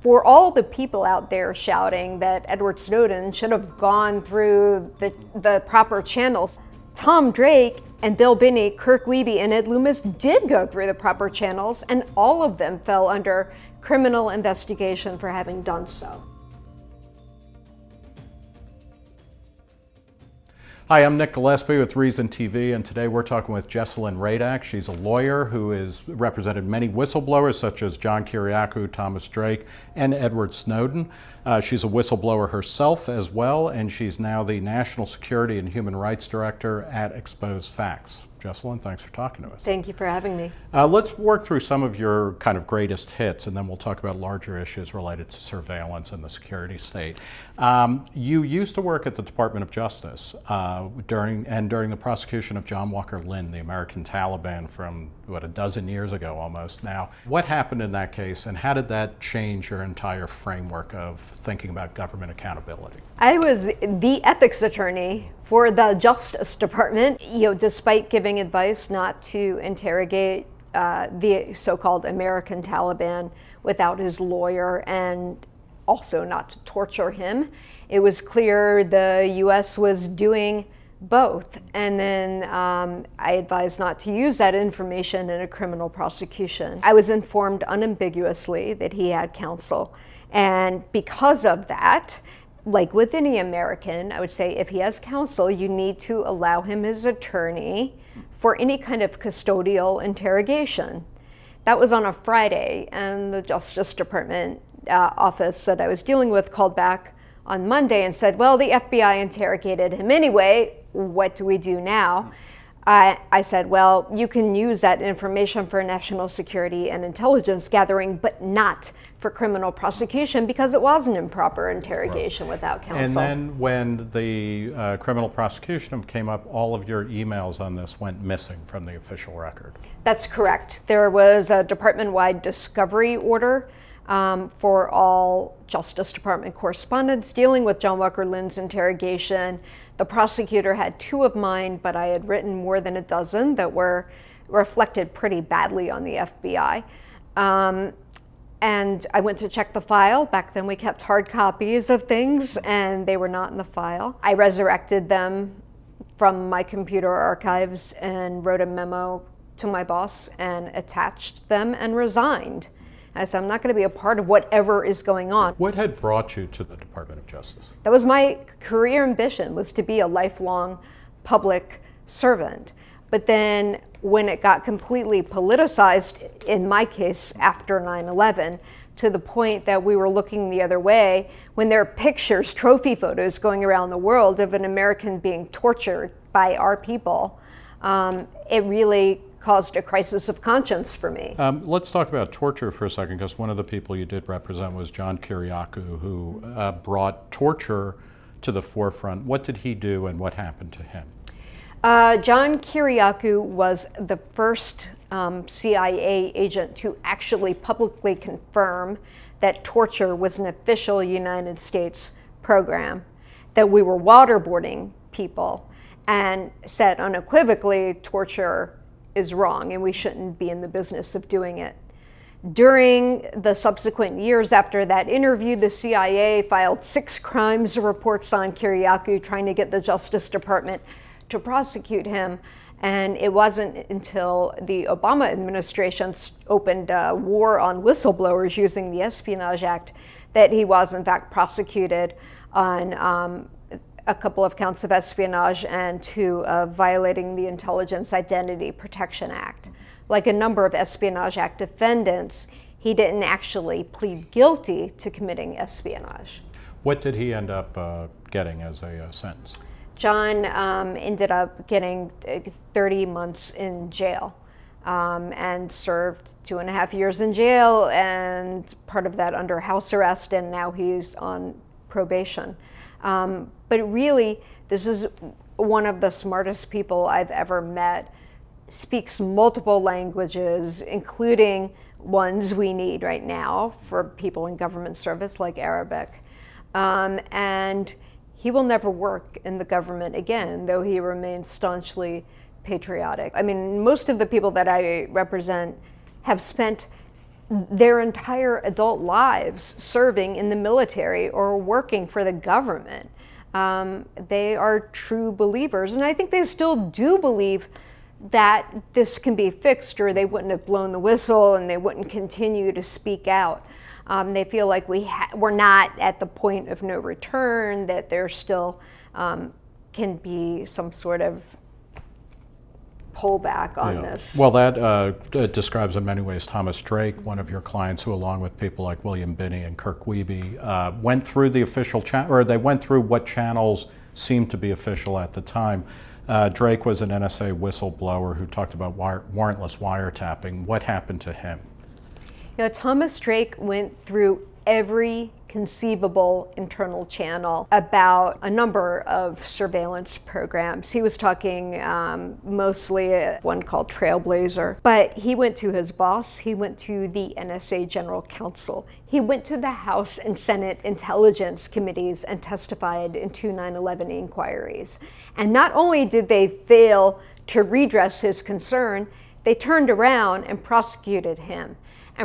For all the people out there shouting that Edward Snowden should have gone through the proper channels, Tom Drake and Bill Binney, Kirk Wiebe, and Ed Loomis did go through the proper channels, and all of them fell under criminal investigation for having done so. Hi, I'm Nick Gillespie with Reason TV, and today we're talking with Jessalyn Radack. She's a lawyer who has represented many whistleblowers such as John Kiriakou, Thomas Drake, and Edward Snowden. She's a whistleblower herself as well, and she's now the National Security and Human Rights Director at Exposed Facts. Jessalyn, thanks for talking to us. Thank you for having me. Let's work through some of your kind of greatest hits, and then we'll talk about larger issues related to surveillance and the security state. You used to work at the Department of Justice during the prosecution of John Walker Lindh, the American Taliban, from a dozen years ago almost now. What happened in that case, and how did that change your entire framework of thinking about government accountability? I was the ethics attorney for the Justice Department, despite giving advice not to interrogate the so-called American Taliban without his lawyer, and also not to torture him. It was clear the U.S. was doing both, and then I advised not to use that information in a criminal prosecution. I was informed unambiguously that he had counsel, and because of that, like with any American, I would say if he has counsel, you need to allow him his attorney for any kind of custodial interrogation. That was on a Friday, and the Justice Department office that I was dealing with called back on Monday and said, well, the FBI interrogated him anyway. What do we do now? I said, well, you can use that information for national security and intelligence gathering, but not for criminal prosecution, because it was an improper interrogation without counsel. And then when the criminal prosecution came up, all of your emails on this went missing from the official record. That's correct. There was a department-wide discovery order for all Justice Department correspondence dealing with John Walker Lindh's interrogation. The prosecutor had 2 of mine, but I had written more than a dozen that were reflected pretty badly on the FBI. And I went to check the file. Back then we kept hard copies of things, and they were not in the file. I resurrected them from my computer archives and wrote a memo to my boss and attached them and resigned. I said, I'm not going to be a part of whatever is going on. What had brought you to the Department of Justice? That was my career ambition, was to be a lifelong public servant. But then when it got completely politicized, in my case after 9/11, to the point that we were looking the other way, when there are pictures, trophy photos going around the world of an American being tortured by our people, it really caused a crisis of conscience for me. Let's talk about torture for a second, because one of the people you did represent was John Kiriakou, who brought torture to the forefront. What did he do, and what happened to him? John Kiriakou was the first CIA agent to actually publicly confirm that torture was an official United States program, that we were waterboarding people, and said unequivocally torture is wrong and we shouldn't be in the business of doing it. During the subsequent years after that interview, the CIA filed 6 crimes reports on Kiriakou, trying to get the Justice Department to prosecute him. And it wasn't until the Obama administration opened a war on whistleblowers using the Espionage Act that he was in fact prosecuted on a couple of counts of espionage and 2 of violating the Intelligence Identity Protection Act. Like a number of Espionage Act defendants, he didn't actually plead guilty to committing espionage. What did he end up getting as a sentence? John ended up getting 30 months in jail and served 2.5 years in jail, and part of that under house arrest, and now he's on probation. But really, this is one of the smartest people I've ever met, speaks multiple languages, including ones we need right now for people in government service, like Arabic. And he will never work in the government again, though he remains staunchly patriotic. I mean, most of the people that I represent have spent their entire adult lives serving in the military or working for the government. They are true believers, and I think they still do believe that this can be fixed, or they wouldn't have blown the whistle and they wouldn't continue to speak out. They feel like we're not at the point of no return, that there still can be some sort of pullback on this. Well, that describes in many ways Thomas Drake, one of your clients, who, along with people like William Binney and Kirk Wiebe, went through the official or they went through what channels seemed to be official at the time. Drake was an NSA whistleblower who talked about warrantless wiretapping. What happened to him? Thomas Drake went through every conceivable internal channel about a number of surveillance programs. He was talking mostly one called Trailblazer, but he went to his boss, he went to the NSA General Counsel, he went to the House and Senate Intelligence Committees and testified in two 9/11 inquiries. And not only did they fail to redress his concern, they turned around and prosecuted him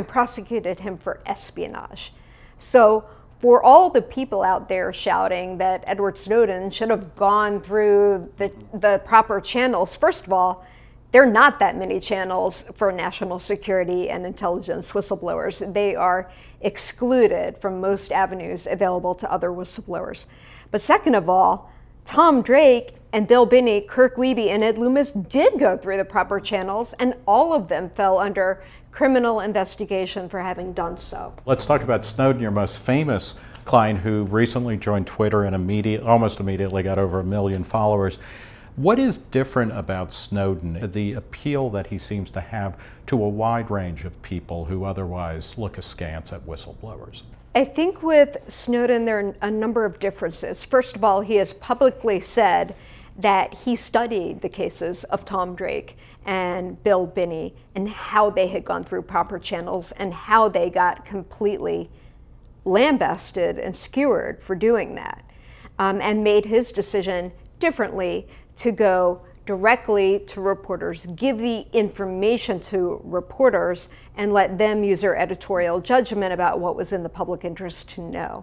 for espionage. So for all the people out there shouting that Edward Snowden should have gone through the proper channels, first of all, there are not that many channels for national security and intelligence whistleblowers. They are excluded from most avenues available to other whistleblowers. But second of all, Tom Drake and Bill Binney, Kirk Wiebe, and Ed Loomis did go through the proper channels, and all of them fell under criminal investigation for having done so. Let's talk about Snowden, your most famous client, who recently joined Twitter and almost immediately got over 1 million followers. What is different about Snowden, the appeal that he seems to have to a wide range of people who otherwise look askance at whistleblowers? I think with Snowden, there are a number of differences. First of all, he has publicly said that he studied the cases of Tom Drake and Bill Binney and how they had gone through proper channels and how they got completely lambasted and skewered for doing that, and made his decision differently to go directly to reporters, give the information to reporters, and let them use their editorial judgment about what was in the public interest to know.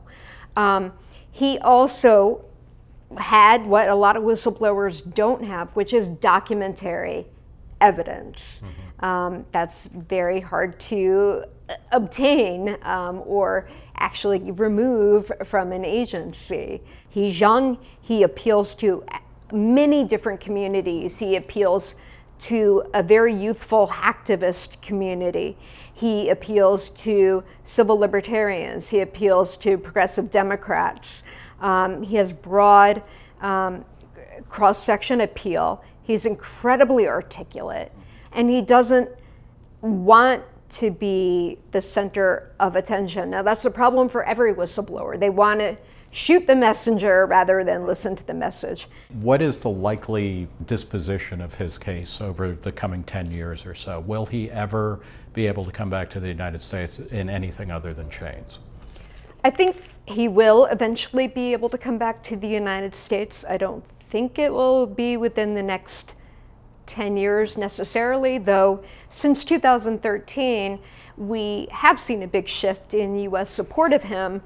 He also had what a lot of whistleblowers don't have, which is documentary evidence. That's very hard to obtain or actually remove from an agency. He's young, he appeals to many different communities. He appeals to a very youthful hacktivist community. He appeals to civil libertarians. He appeals to progressive Democrats. He has broad cross-section appeal. He's incredibly articulate, and he doesn't want to be the center of attention. Now, that's a problem for every whistleblower. They want to shoot the messenger rather than listen to the message. What is the likely disposition of his case over the coming 10 years or so? Will he ever be able to come back to the United States in anything other than chains? I think he will eventually be able to come back to the United States. I don't think it will be within the next 10 years necessarily, though since 2013, we have seen a big shift in U.S. support of him.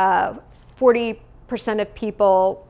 40% of people,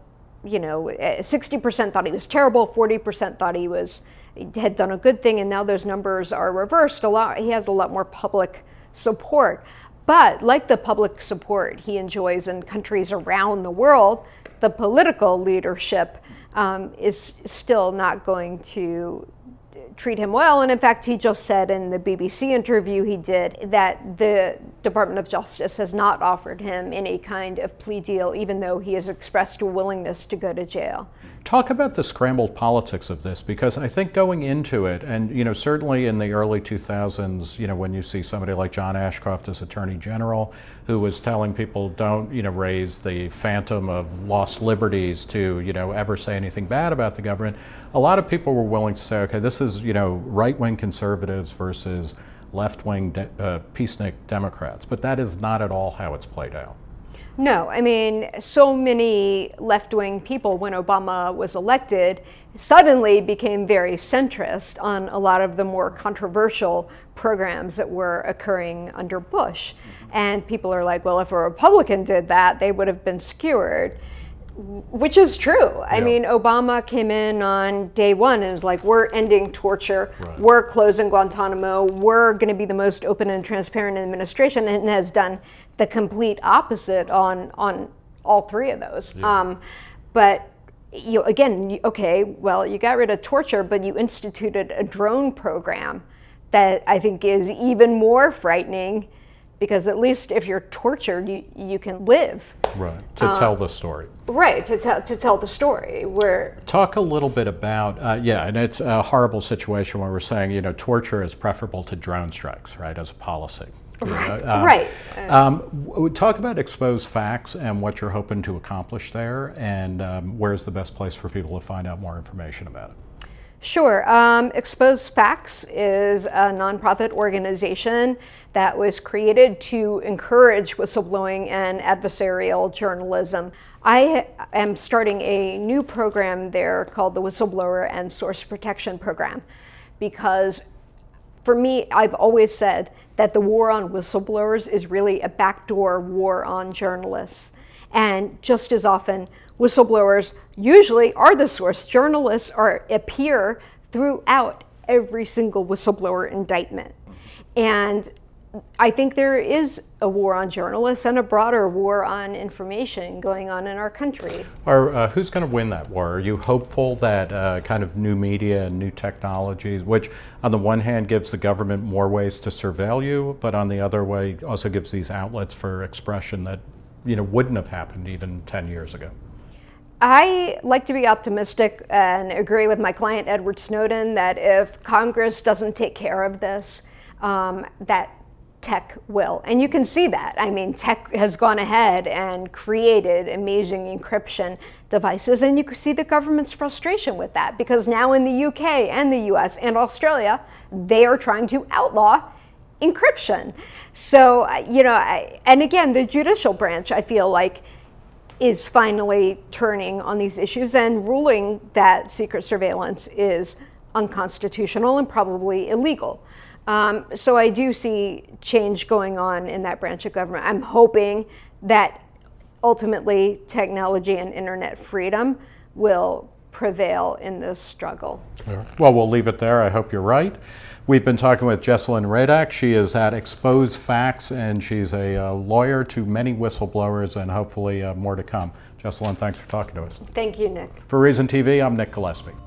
60% thought he was terrible, 40% thought he had done a good thing, and now those numbers are reversed. He has a lot more public support. But like the public support he enjoys in countries around the world, the political leadership is still not going to treat him well. And in fact, he just said in the BBC interview he did that the Department of Justice has not offered him any kind of plea deal, even though he has expressed a willingness to go to jail. Talk about the scrambled politics of this, because I think going into it, and certainly in the early 2000s, when you see somebody like John Ashcroft as Attorney General, who was telling people don't, raise the phantom of lost liberties to, ever say anything bad about the government, a lot of people were willing to say, okay, this is, right-wing conservatives versus left-wing peacenik Democrats, but that is not at all how it's played out. No, I mean, so many left-wing people, when Obama was elected, suddenly became very centrist on a lot of the more controversial programs that were occurring under Bush. And people are like, well, if a Republican did that, they would have been skewered. Which is true. I mean, Obama came in on day one and was like, we're ending torture, we're closing Guantanamo, we're going to be the most open and transparent administration, and has done the complete opposite on all three of those. But again, okay, well, you got rid of torture, but you instituted a drone program that I think is even more frightening, because at least if you're tortured, you can live. Right, to tell the story. Right, to tell the story. Talk a little bit about, and it's a horrible situation where we're saying, torture is preferable to drone strikes, right, as a policy. Right. Talk about exposed facts and what you're hoping to accomplish there, and where's the best place for people to find out more information about it? Sure. Exposed Facts is a nonprofit organization that was created to encourage whistleblowing and adversarial journalism. I am starting a new program there called the Whistleblower and Source Protection Program, because for me, I've always said that the war on whistleblowers is really a backdoor war on journalists. And just as often, whistleblowers usually are the source. Journalists appear throughout every single whistleblower indictment. And I think there is a war on journalists and a broader war on information going on in our country. Who's going to win that war? Are you hopeful that kind of new media and new technologies, which on the one hand gives the government more ways to surveil you, but on the other way also gives these outlets for expression that wouldn't have happened even 10 years ago? I like to be optimistic and agree with my client Edward Snowden that if Congress doesn't take care of this, that tech will. And you can see that. I mean, tech has gone ahead and created amazing encryption devices, and you can see the government's frustration with that, because now in the UK and the US and Australia, they are trying to outlaw encryption. So, and again, the judicial branch, I feel like, is finally turning on these issues and ruling that secret surveillance is unconstitutional and probably illegal. So I do see change going on in that branch of government. I'm hoping that ultimately technology and internet freedom will prevail in this struggle. Well, we'll leave it there. I hope you're right. We've been talking with Jesselyn Radack. She is at Exposed Facts, and she's a lawyer to many whistleblowers, and hopefully more to come. Jesselyn, thanks for talking to us. Thank you, Nick. For Reason TV, I'm Nick Gillespie.